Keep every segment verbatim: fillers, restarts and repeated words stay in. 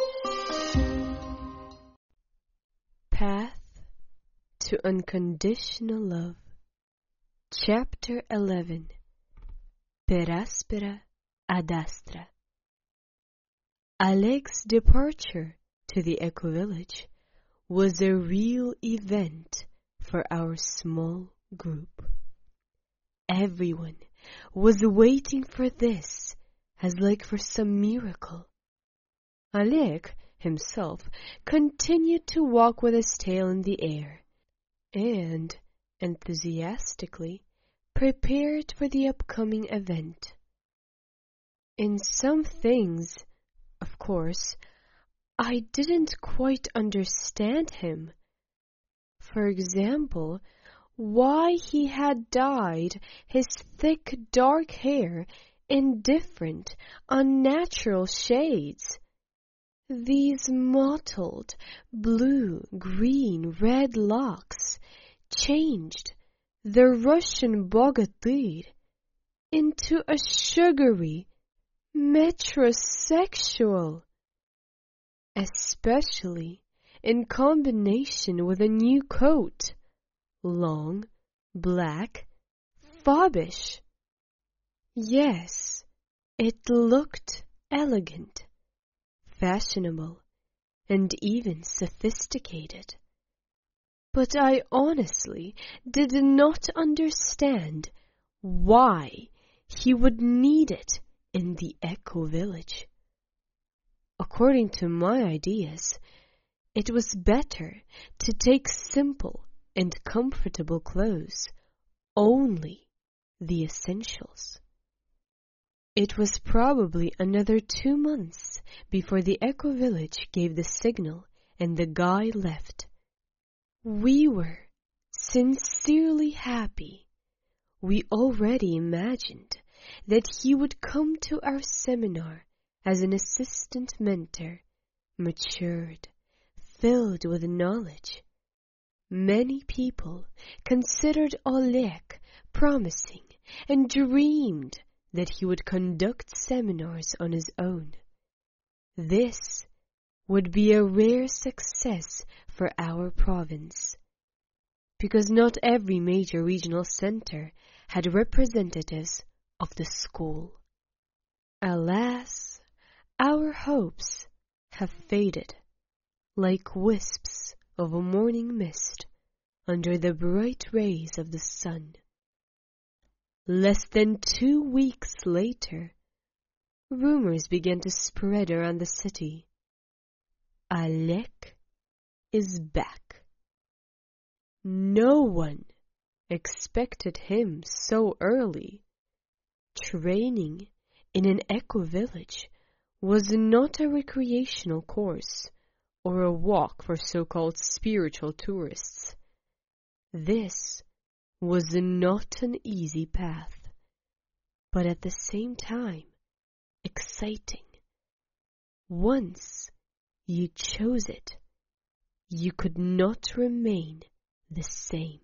Path to Unconditional Love. Chapter eleven. Per aspera ad astra. Alec's departure to the Echo Village was a real event for our small group. Everyone was waiting for this as like for some miracle. Alec himself continued to walk with his tail in the air and enthusiastically prepared for the upcoming event. In some things, of course, I didn't quite understand him. For example, why he had dyed his thick dark hair in different, unnatural shades. These mottled blue, green, red locks changed the Russian bogatyr into a sugary metrosexual, especially in combination with a new coat, long, black, foppish. Yes, it looked elegant, fashionable, and even sophisticated. But I honestly did not understand why he would need it in the Echo Village. According to my ideas, it was better to take simple and comfortable clothes, only the essentials. It was probably another two months before the Echo Village gave the signal and the guy left. We were sincerely happy. We already imagined that he would come to our seminar as an assistant mentor, matured, filled with knowledge. Many people considered Oleg promising and dreamed that he would conduct seminars on his own. This would be a rare success for our province, because not every major regional center had representatives of the school. Alas, our hopes have faded like wisps of a morning mist under the bright rays of the sun. Less than two weeks later, rumors began to spread around the city. Alec is back. No one expected him so early. Training in an Echo Village was not a recreational course or a walk for so-called spiritual tourists. This was not an easy path, but at the same time exciting. Once you chose it, you could not remain the same.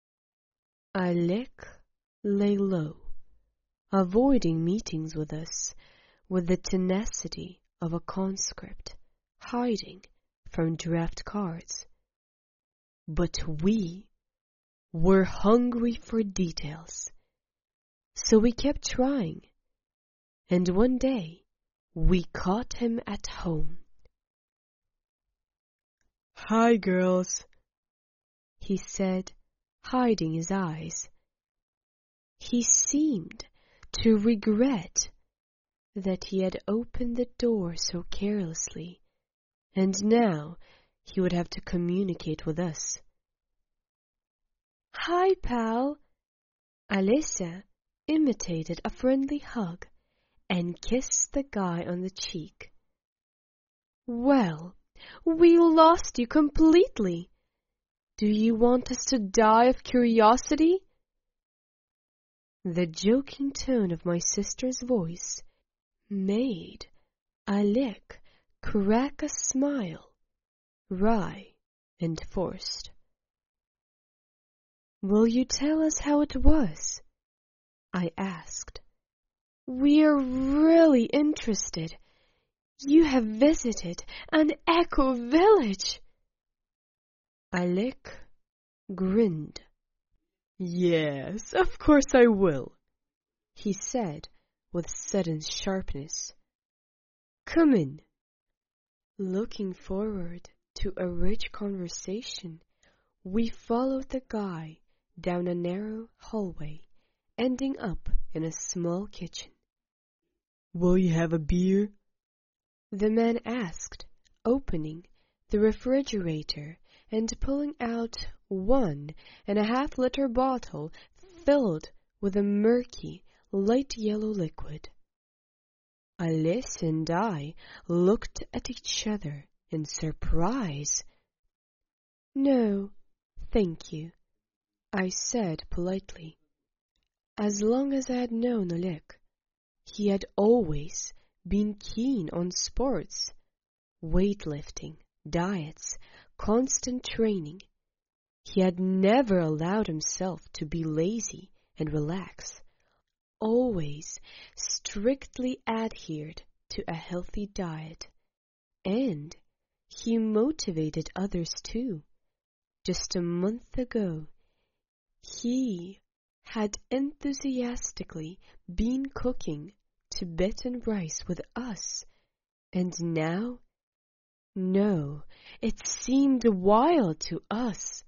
Alec lay low, avoiding meetings with us with the tenacity of a conscript hiding from draft cards. But we were hungry for details, so we kept trying, and one day we caught him at home. "Hi, girls," he said, hiding his eyes. He seemed to regret that he had opened the door so carelessly, and now he would have to communicate with us. "Hi, pal." Alessia imitated a friendly hug and kissed the guy on the cheek. "Well, we lost you completely. Do you want us to die of curiosity?" The joking tone of my sister's voice made Alec crack a smile, wry and forced. "Will you tell us how it was?" I asked. "We're really interested. You have visited an eco-village! Alec grinned. Yes, of course I will, he said with sudden sharpness. Come in. Looking forward to a rich conversation, we followed the guy down a narrow hallway, ending up in a small kitchen. Will you have a beer? The man asked, opening the refrigerator and pulling out one and a half liter bottle filled with a murky, light yellow liquid. Alice and I looked at each other in surprise. No, thank you, I said politely. As long as I had known Alec, he had always been keen on sports, weightlifting, diets, constant training. He had never allowed himself to be lazy and relax, always strictly adhered to a healthy diet, and he motivated others too. Just a month ago, he had enthusiastically been cooking Tibetan rice with us, and now, no, it seemed wild to us.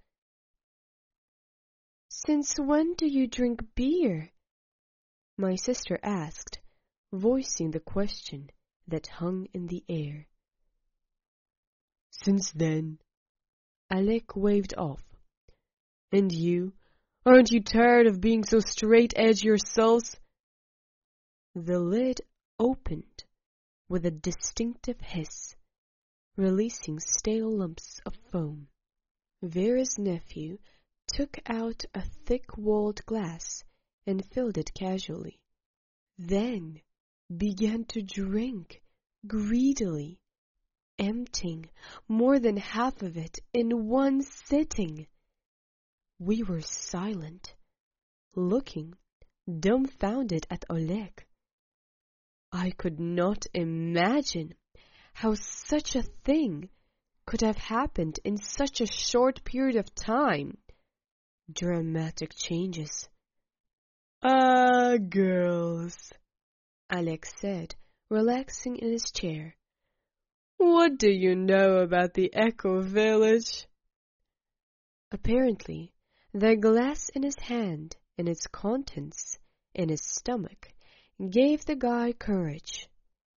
Since when do you drink beer? My sister asked, voicing the question that hung in the air. Since then, Alec waved off. And you, aren't you tired of being so straight-edge yourselves? The lid opened with a distinctive hiss, releasing stale lumps of foam. Vera's nephew took out a thick-walled glass and filled it casually, then began to drink greedily, emptying more than half of it in one sitting. We were silent, looking dumbfounded at Oleg. I could not imagine how such a thing could have happened in such a short period of time. Dramatic changes. Ah, girls, Alex said, relaxing in his chair. What do you know about the Echo Village? Apparently, the glass in his hand and its contents in his stomach gave the guy courage.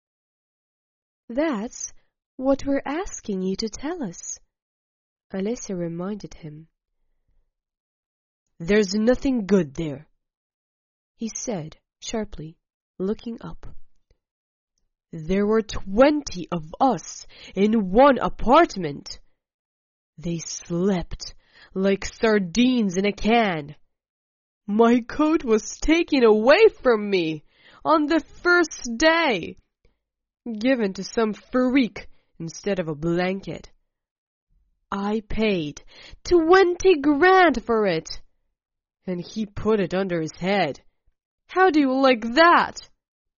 That's what we're asking you to tell us, Alessia reminded him. There's nothing good there, he said sharply, looking up. There were twenty of us in one apartment. They slept like sardines in a can. My coat was taken away from me on the first day, given to some freak instead of a blanket. I paid twenty grand for it, and he put it under his head. How do you like that?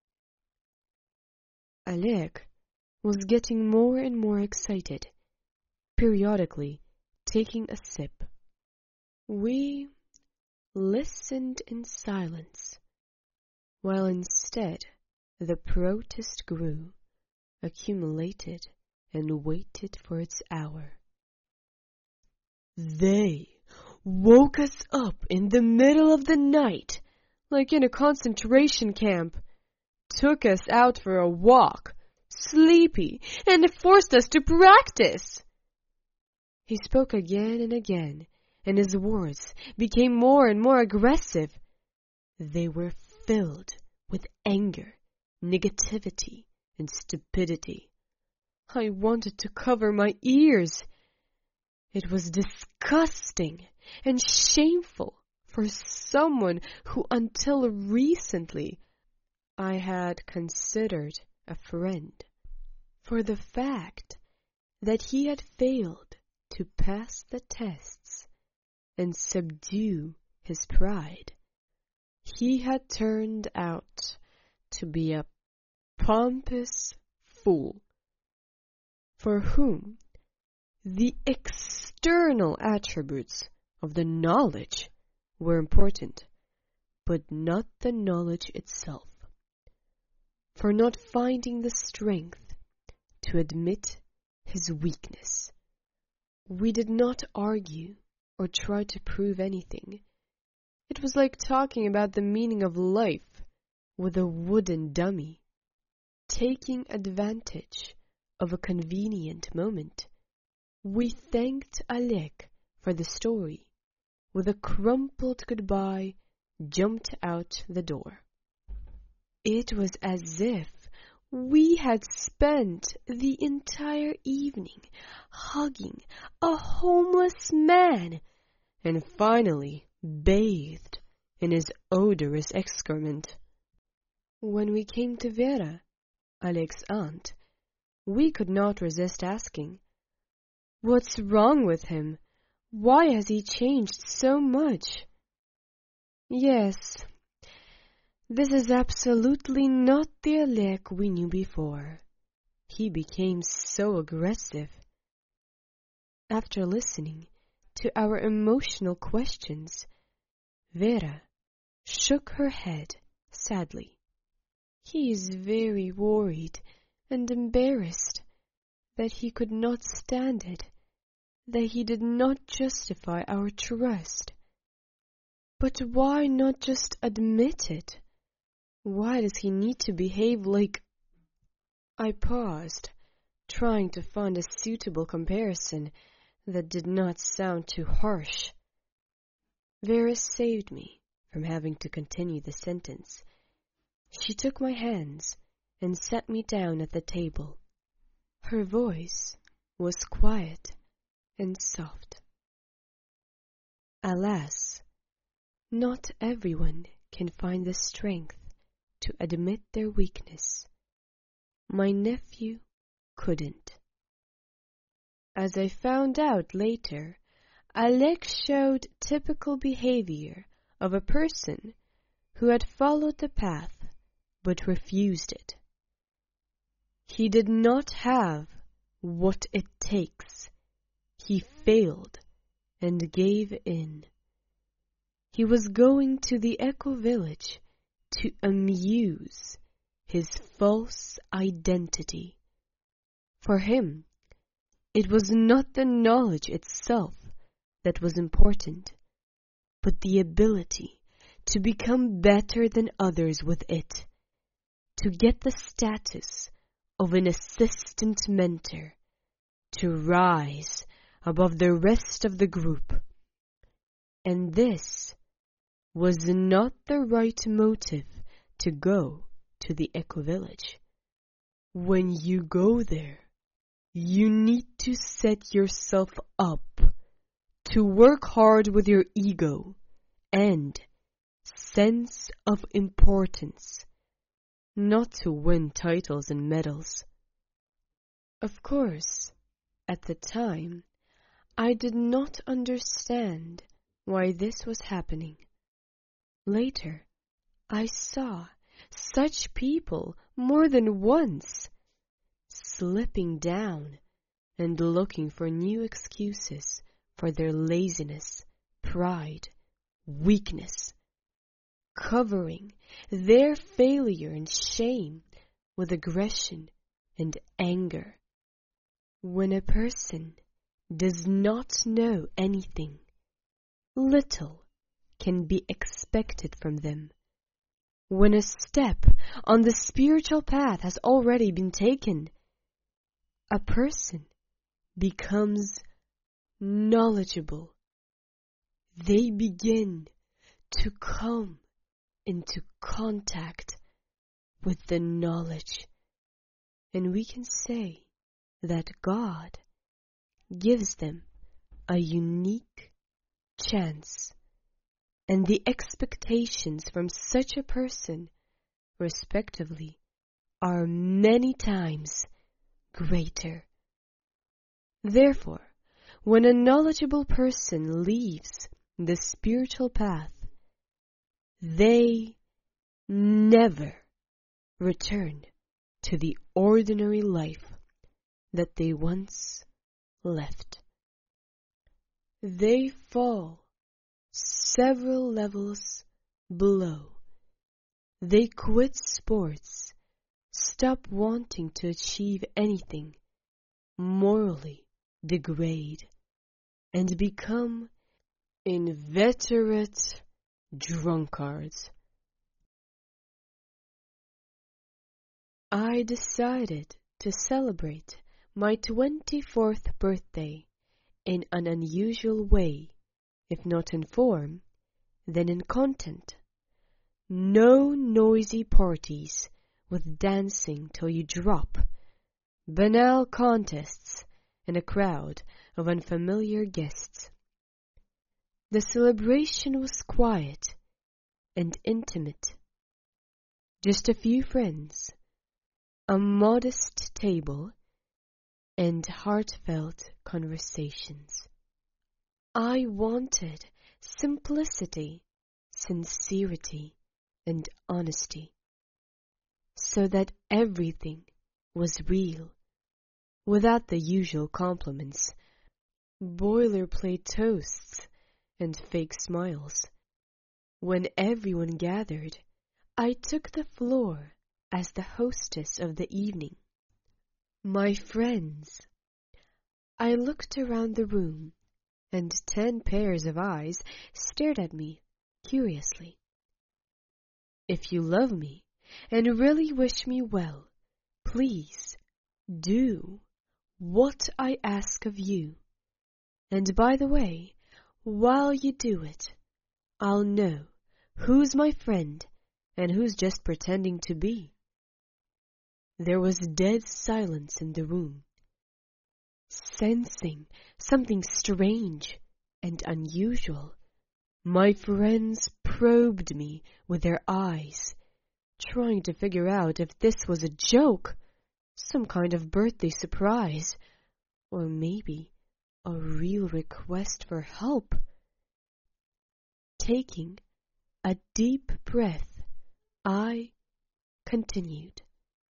Alec was getting more and more excited, periodically taking a sip. We listened in silence, while instead the protest grew, accumulated, and waited for its hour. They woke us up in the middle of the night, like in a concentration camp, took us out for a walk, sleepy, and forced us to practice. He spoke again and again, and his words became more and more aggressive. They were filled with anger, negativity, and stupidity. I wanted to cover my ears. It was disgusting and shameful for someone who until recently I had considered a friend. For the fact that he had failed to pass the tests and subdue his pride, he had turned out to be a pompous fool for whom the external attributes of the knowledge were important, but not the knowledge itself. For not finding the strength to admit his weakness, we did not argue or try to prove anything. It was like talking about the meaning of life with a wooden dummy, taking advantage of a convenient moment. We thanked Alec for the story. With a crumpled goodbye, jumped out the door. It was as if we had spent the entire evening hugging a homeless man and finally bathed in his odorous excrement. When we came to Vera, Alec's aunt, we could not resist asking, "What's wrong with him? Why has he changed so much?" "Yes, this is absolutely not the Alec we knew before. He became so aggressive." After listening to our emotional questions, Vera shook her head sadly. "He is very worried and embarrassed that he could not stand it, that he did not justify our trust. But why not just admit it? Why does he need to behave like—" I paused, trying to find a suitable comparison that did not sound too harsh. Vera saved me from having to continue the sentence. She took my hands and sat me down at the table. Her voice was quiet and soft. "Alas, not everyone can find the strength to admit their weakness. My nephew couldn't. As I found out later, Alec showed typical behavior of a person who had followed the path but refused it. He did not have what it takes. He failed and gave in. He was going to the Echo Village to amuse his false identity. For him, it was not the knowledge itself that was important, but the ability to become better than others with it, to get the status of an assistant mentor, to rise above the rest of the group. And this was not the right motive to go to the Echo Village. When you go there, you need to set yourself up to work hard with your ego and sense of importance, not to win titles and medals. Of course, at the time, I did not understand why this was happening. Later, I saw such people more than once, slipping down and looking for new excuses for their laziness, pride, weakness, covering their failure and shame with aggression and anger. When a person does not know anything, little can be expected from them. When a step on the spiritual path has already been taken, a person becomes knowledgeable. They begin to come into contact with the knowledge. And we can say that God gives them a unique chance, and the expectations from such a person, respectively, are many times greater. Therefore, when a knowledgeable person leaves the spiritual path, they never return to the ordinary life that they once left. They fall several levels below. They quit sports, stop wanting to achieve anything, morally degrade, and become inveterate drunkards. I decided to celebrate my twenty-fourth birthday in an unusual way, if not in form, then in content. No noisy parties with dancing till you drop, banal contests, and a crowd of unfamiliar guests. The celebration was quiet and intimate. Just a few friends, a modest table, and heartfelt conversations. I wanted simplicity, sincerity, and honesty, so that everything was real, without the usual compliments, boilerplate toasts, and fake smiles. When everyone gathered, I took the floor as the hostess of the evening. My friends. I looked around the room, and ten pairs of eyes stared at me curiously. If you love me and really wish me well, please do what I ask of you. And by the way, while you do it, I'll know who's my friend and who's just pretending to be. There was dead silence in the room. Sensing something strange and unusual, my friends probed me with their eyes, trying to figure out if this was a joke, some kind of birthday surprise, or maybe a real request for help. Taking a deep breath, I continued.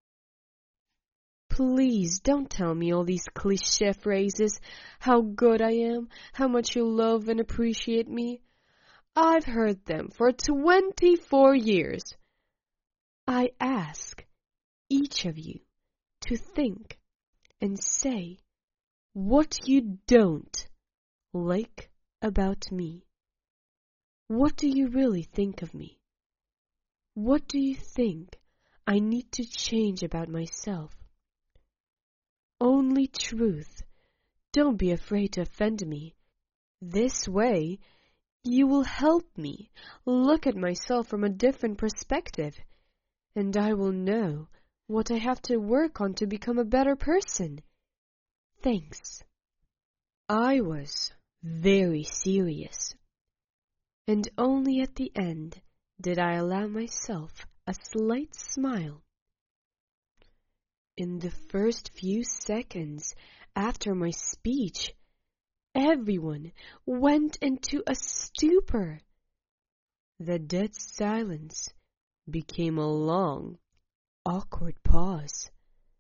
Please don't tell me all these cliché phrases, how good I am, how much you love and appreciate me. I've heard them for twenty-four years. I ask each of you to think and say what you don't like about me. What do you really think of me? What do you think I need to change about myself? Only truth. Don't be afraid to offend me. This way, you will help me look at myself from a different perspective, and I will know what I have to work on to become a better person. Thanks. I was very serious, and only at the end did I allow myself a slight smile. In the first few seconds after my speech, everyone went into a stupor. The dead silence became a long, awkward pause.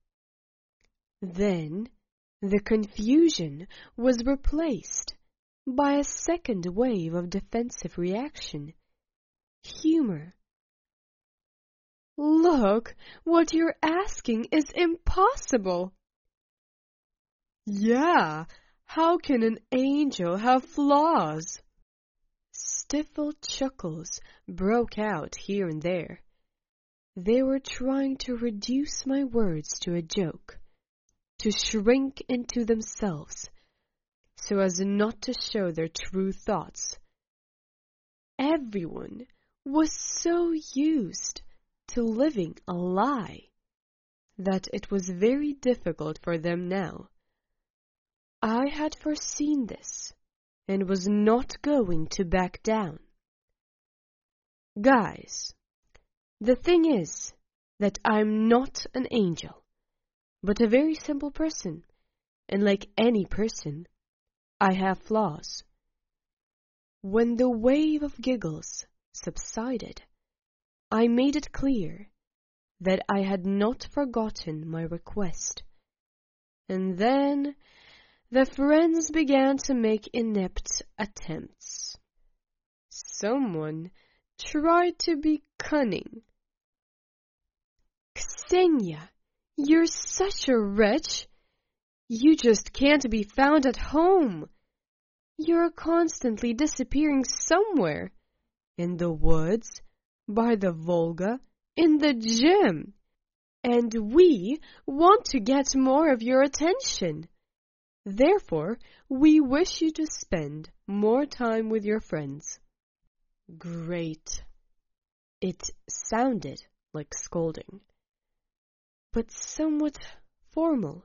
Then the confusion was replaced by a second wave of defensive reaction. Humor. Look, what you're asking is impossible. Yeah, how can an angel have flaws? Stifled chuckles broke out here and there. They were trying to reduce my words to a joke, to shrink into themselves, so as not to show their true thoughts. Everyone was so used to living a lie that it was very difficult for them now. I had foreseen this and was not going to back down. Guys, the thing is that I'm not an angel, but a very simple person, and like any person, I have flaws. When the wave of giggles subsided, I made it clear that I had not forgotten my request, And then the friends began to make inept attempts. Someone tried to be cunning. "Ksenia, you're such a wretch. You just can't be found at home. You're constantly disappearing somewhere. In the woods, by the Volga, in the gym. And we want to get more of your attention. Therefore, we wish you to spend more time with your friends." Great. It sounded like scolding, but somewhat formal.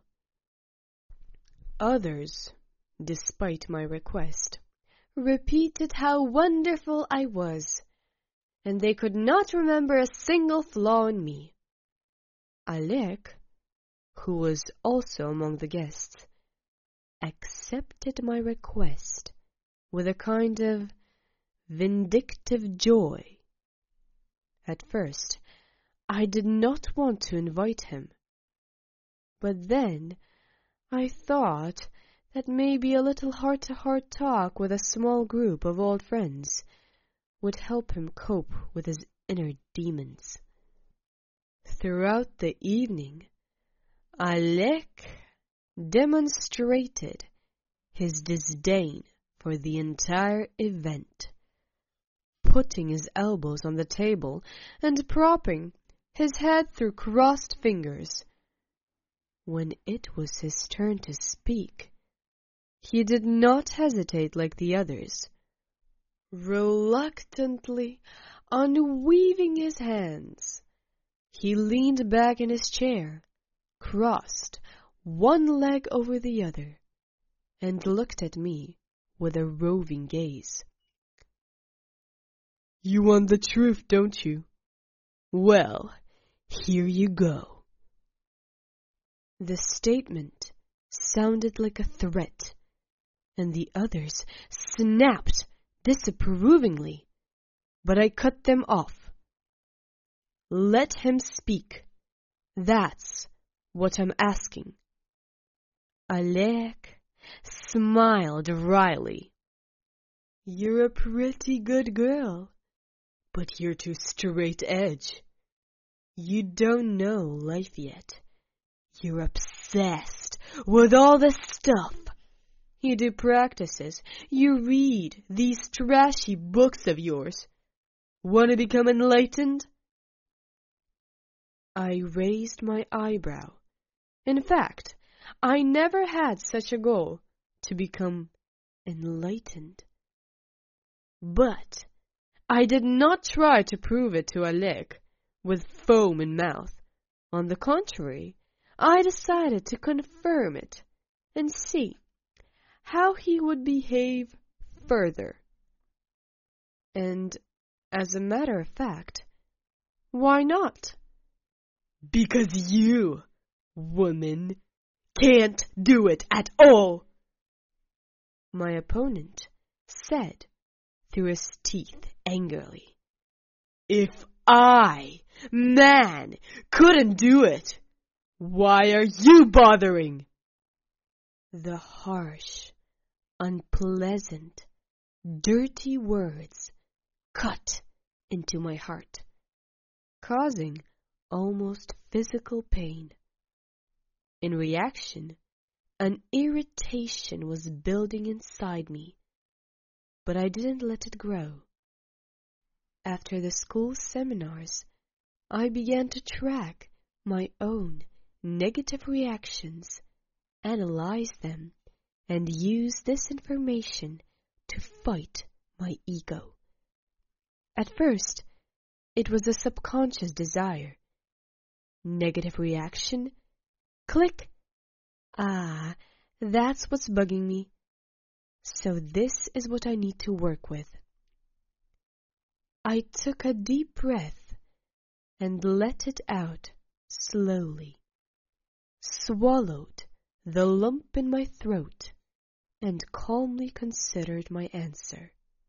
Others, despite my request, repeated how wonderful I was, and they could not remember a single flaw in me. Alec, who was also among the guests, accepted my request with a kind of vindictive joy. At first, I did not want to invite him, but then I thought that maybe a little heart-to-heart talk with a small group of old friends would help him cope with his inner demons. Throughout the evening, Alec demonstrated his disdain for the entire event, putting his elbows on the table and propping his head through crossed fingers. When it was his turn to speak, he did not hesitate like the others. Reluctantly unweaving his hands, he leaned back in his chair, crossed one leg over the other, and looked at me with a roving gaze. "You want the truth, don't you? Well, here you go." The statement sounded like a threat, and the others snapped disapprovingly, but I cut them off. "Let him speak. That's what I'm asking." Alec smiled wryly. "You're a pretty good girl, but you're too straight edge. You don't know life yet. You're obsessed with all this stuff. You do practices. You read these trashy books of yours. Want to become enlightened?" I raised my eyebrow. In fact, I never had such a goal, to become enlightened. But I did not try to prove it to Alec with foam in mouth. On the contrary, I decided to confirm it and see how he would behave further. And, as a matter of fact, why not? "Because you, woman, can't do it at all," my opponent said through his teeth angrily. "If I, man, couldn't do it, why are you bothering?" The harsh, unpleasant, dirty words cut into my heart, causing almost physical pain. In reaction, an irritation was building inside me, but I didn't let it grow. After the school seminars, I began to track my own negative reactions, analyze them, and use this information to fight my ego. At first, it was a subconscious desire. Negative reaction, click. Ah, that's what's bugging me. So this is what I need to work with. I took a deep breath and let it out slowly, swallowed the lump in my throat, and calmly considered my answer.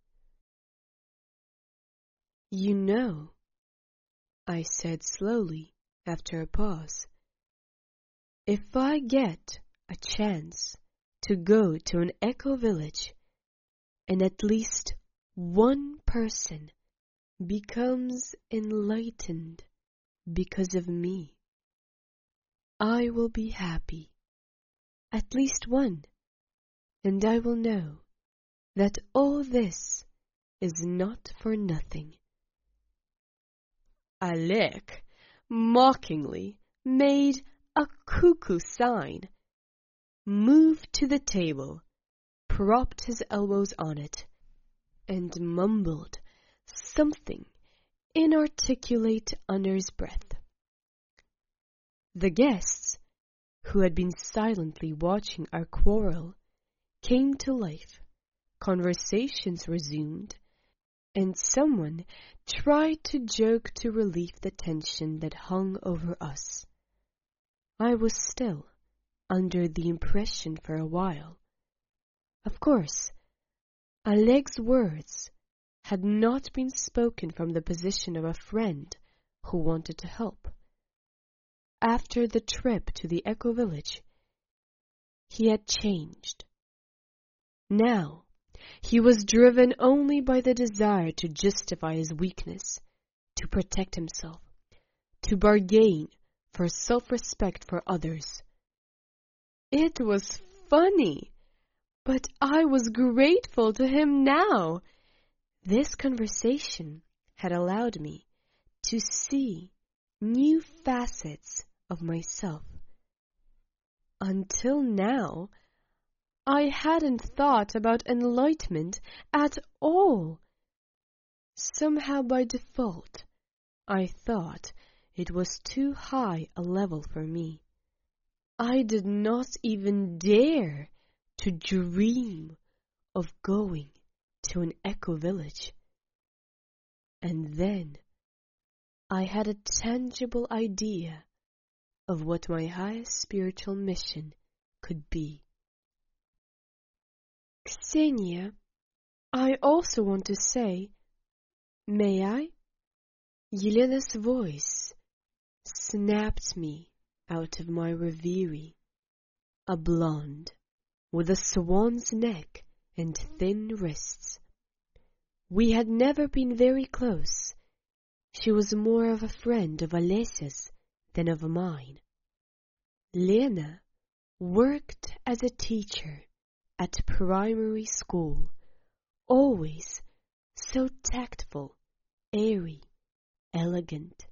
"You know," I said slowly after a pause, "if I get a chance to go to an eco-village, and at least one person becomes enlightened because of me, I will be happy. At least one, and I will know that all this is not for nothing. Alec mockingly made a cuckoo sign, moved to the table, propped his elbows on it, and mumbled something inarticulate under his breath. The guests, who had been silently watching our quarrel, came to life, conversations resumed, and someone tried to joke to relieve the tension that hung over us. I was still under the impression for a while. Of course, Alec's words had not been spoken from the position of a friend who wanted to help. After the trip to the eco-village, he had changed. Now, he was driven only by the desire to justify his weakness, to protect himself, to bargain for self-respect for others. It was funny, but I was grateful to him now. This conversation had allowed me to see new facets of myself. Until now, I hadn't thought about enlightenment at all. Somehow by default, I thought it was too high a level for me. I did not even dare to dream of going to an eco-village. And then I had a tangible idea of what my highest spiritual mission could be. Ksenia, I also want to say, may I? Yelena's voice snapped me out of my reverie. A blonde, with a swan's neck and thin wrists. We had never been very close. She was more of a friend of Alessia's than of mine. Lena worked as a teacher at primary school, always so tactful, airy, elegant.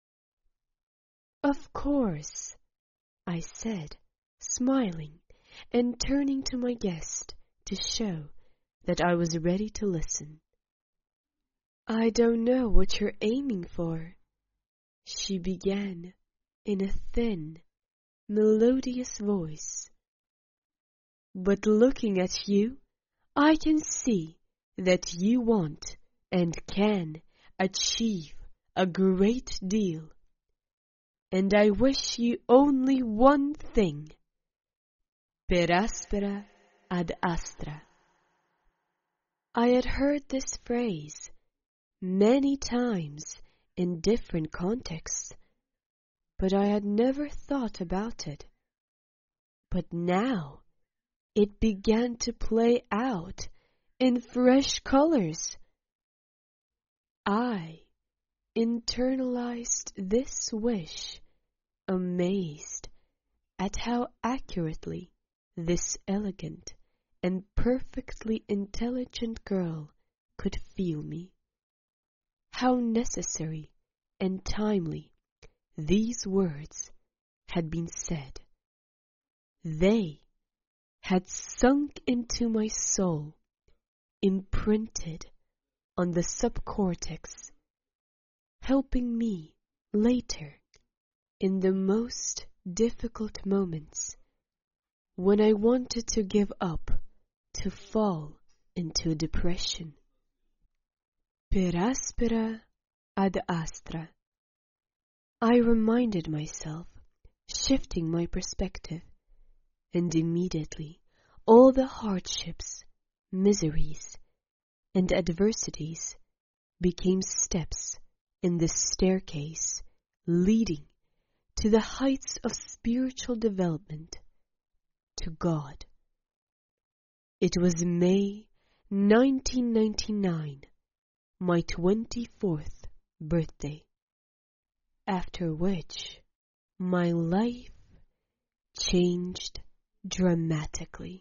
Of course, I said, smiling and turning to my guest to show that I was ready to listen. I don't know what you're aiming for, she began in a thin, melodious voice. But looking at you, I can see that you want and can achieve a great deal. And I wish you only one thing. Per aspera ad astra. I had heard this phrase many times in different contexts, but I had never thought about it. But now it began to play out in fresh colors. I internalized this wish, amazed at how accurately this elegant and perfectly intelligent girl could feel me. How necessary and timely these words had been said. They had sunk into my soul, imprinted on the subcortex, helping me later in the most difficult moments when I wanted to give up, to fall into depression. Per aspera ad astra. I reminded myself, shifting my perspective, and immediately all the hardships, miseries, and adversities became steps in the staircase leading to the heights of spiritual development. to God. It was May nineteen ninety-nine, my twenty-fourth birthday, after which my life changed dramatically.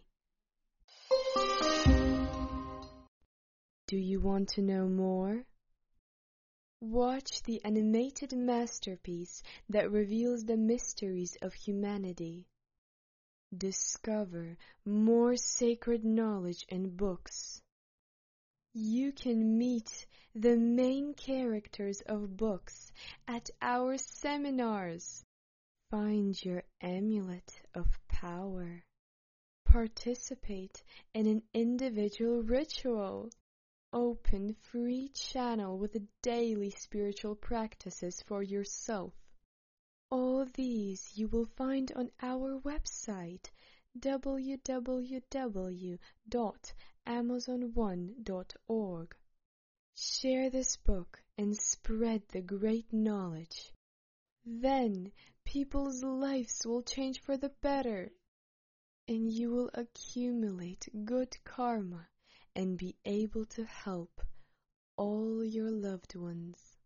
Do you want to know more? Watch the animated masterpiece that reveals the mysteries of humanity. Discover more sacred knowledge in books. You can meet the main characters of books at our seminars. Find your amulet of power. Participate in an individual ritual. Open free channel with daily spiritual practices for yourself. All these you will find on our website w w w dot amazon one dot org. Share this book and spread the great knowledge. Then people's lives will change for the better, and you will accumulate good karma and be able to help all your loved ones.